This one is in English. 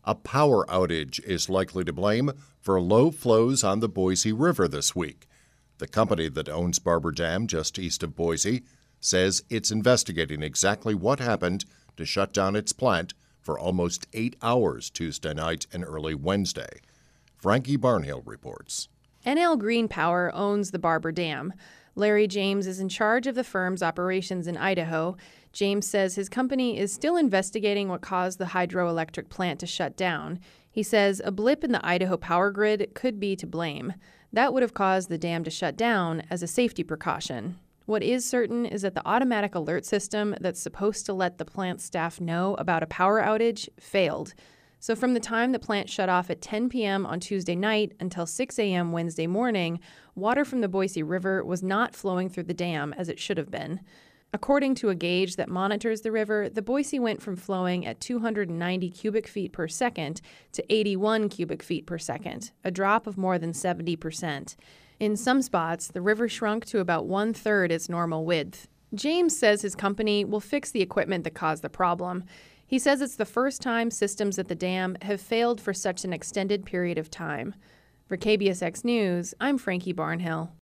A power outage is likely to blame for low flows on the Boise River this week. The company that owns Barber Dam just east of Boise says it's investigating exactly what happened to shut down its plant for almost 8 hours Tuesday night and early Wednesday. Frankie Barnhill reports. NL Green Power owns the Barber Dam. Larry James is in charge of the firm's operations in Idaho. James says his company is still investigating what caused the hydroelectric plant to shut down. He says a blip in the Idaho power grid could be to blame. That would have caused the dam to shut down as a safety precaution. What is certain is that the automatic alert system that's supposed to let the plant staff know about a power outage failed. So from the time the plant shut off at 10 p.m. on Tuesday night until 6 a.m. Wednesday morning, water from the Boise River was not flowing through the dam as it should have been. According to a gauge that monitors the river, the Boise went from flowing at 290 cubic feet per second to 81 cubic feet per second, a drop of more than 70%. In some spots, the river shrunk to about 1/3 its normal width. James says his company will fix the equipment that caused the problem. He says it's the first time systems at the dam have failed for such an extended period of time. For KBSX News, I'm Frankie Barnhill.